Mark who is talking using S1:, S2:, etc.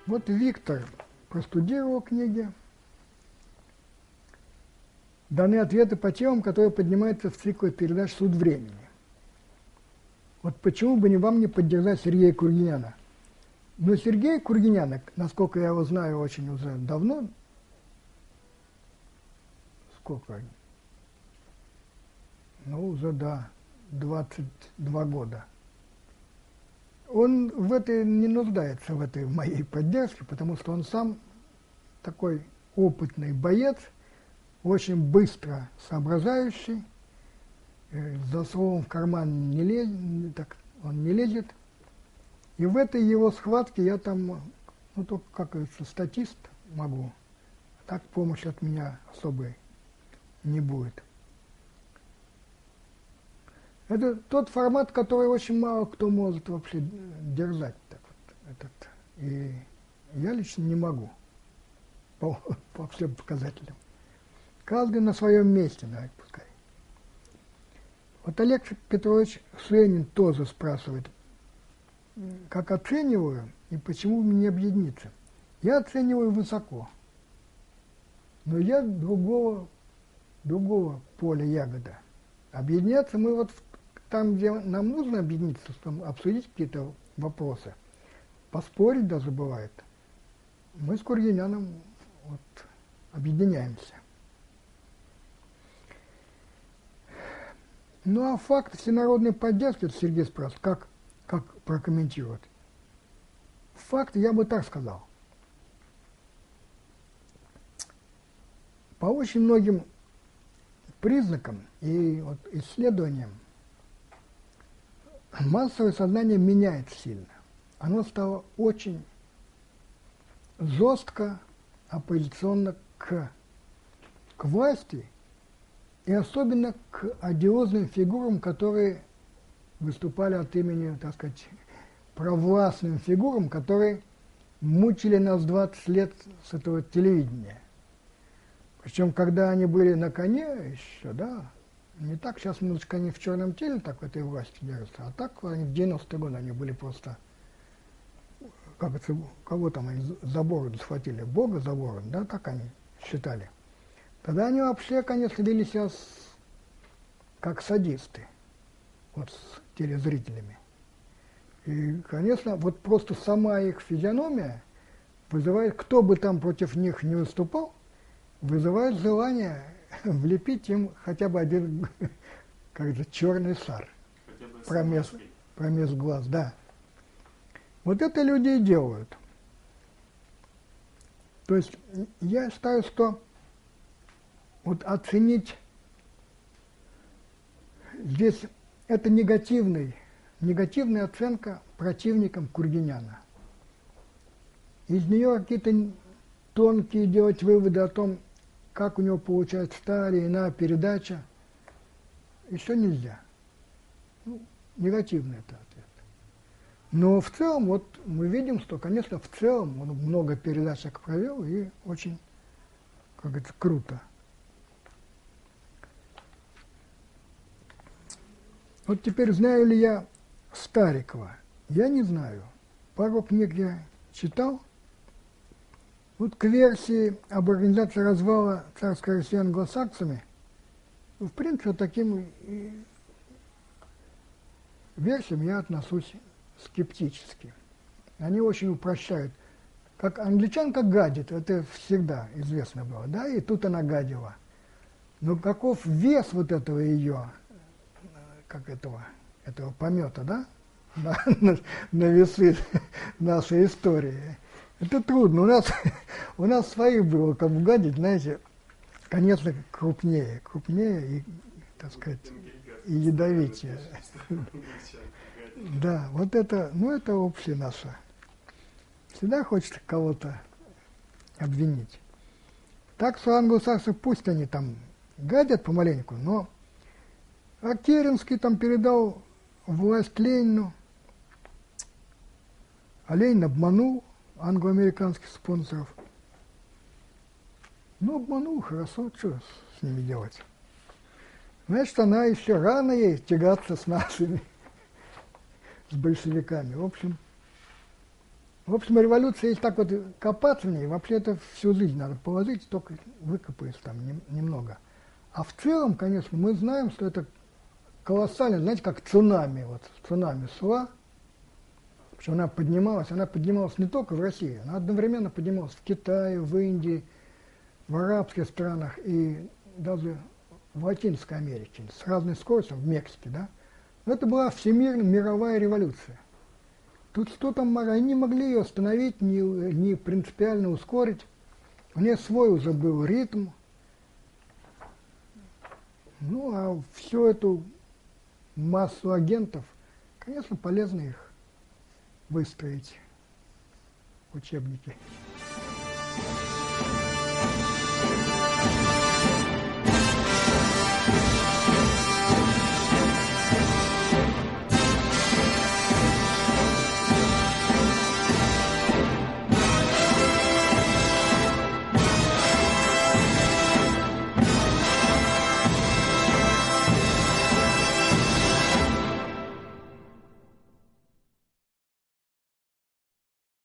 S1: Вот Виктор простудировал книги. Даны ответы по темам, которые поднимаются в цикле передач «Суд времени». Вот почему бы вам не поддержать Сергея Кургиняна? Но Сергей Кургинян, насколько я его знаю очень уже давно, сколько? Ну, уже, да, 22 года. Он в этой не нуждается, в этой моей поддержке, потому что он сам такой опытный боец, очень быстро соображающий, за словом в карман не лезет, так он не лезет. И в этой его схватке я там, ну, только, как говорится, статист могу. Так помощи от меня особой не будет. Это тот формат, который очень мало кто может вообще держать. Так вот, этот. И я лично не могу по всем показателям. Каждый на своем месте, давайте пускай. Вот Олег Петрович Шенин тоже спрашивает, как оцениваю и почему мне объединиться. Я оцениваю высоко, но я другого поля ягода. Объединяться мы вот там, где нам нужно объединиться, чтобы обсудить какие-то вопросы, поспорить даже бывает. Мы с Кургиняном вот объединяемся. Ну а факт всенародной поддержки, это Сергей спрашивает, как прокомментировать? Факт, я бы так сказал. По очень многим признакам и вот исследованиям массовое сознание меняется сильно. Оно стало очень жестко оппозиционно к власти и особенно к одиозным фигурам, которые выступали от имени, так сказать, провластным фигурам, которые мучили нас 20 лет с этого телевидения. Причем, когда они были на коне еще, да, не так, сейчас немножечко они в черном теле так в этой власти держатся, а так они в 90-е годы они были просто, как это, кого там они за бороду схватили, Бога за бороду, да, так они считали. Тогда они вообще, конечно, вели себя как садисты, вот с телезрителями. И, конечно, вот просто сама их физиономия вызывает, кто бы там против них не выступал, вызывает желание влепить им хотя бы один, как-то, черный шар промеж глаз, да. Вот это люди и делают. То есть я считаю, что вот оценить здесь это негативная оценка противникам Кургиняна. Из нее какие-то тонкие делать выводы о том, как у него получается та или иная передача, еще нельзя. Ну, негативный это ответ. Но в целом, вот мы видим, что, конечно, в целом он много передачек провел и очень, как это, круто. Вот теперь знаю ли я Старикова? Я не знаю. Пару книг я читал. Вот к версии об организации развала царской России англосаксами, в принципе, таким версиям я отношусь скептически. Они очень упрощают. Как англичанка гадит, это всегда известно было, да, и тут она гадила. Но каков вес вот этого ее, как этого помета, да, на весы нашей истории. Это трудно. У нас своих было, как бы гадить, знаете, конечно, крупнее и, так сказать, и ядовитее. Да, вот это, ну это общее наше. Всегда хочется кого-то обвинить. Так что англосаксы, пусть они там гадят помаленьку, но Керенский там передал власть Ленину, а Ленин обманул англо-американских спонсоров. Ну, обманул, хорошо, что с ними делать? Значит, она еще рано ей тягаться с нашими, с большевиками. В общем, В общем, революция, если так вот копаться в ней, вообще это всю жизнь надо положить, только выкопается там немного. А в целом, конечно, мы знаем, что это колоссально, знаете, как цунами, вот цунами СУА, что она поднималась не только в России, она одновременно поднималась в Китае, в Индии, в арабских странах и даже в Латинской Америке, с разной скоростью, в Мексике, да. Но это была всемирная мировая революция. Тут что там, они не могли ее остановить, не принципиально ускорить. У нее свой уже был ритм. Ну, а всю эту массу агентов, конечно, полезно их выстроить в учебнике.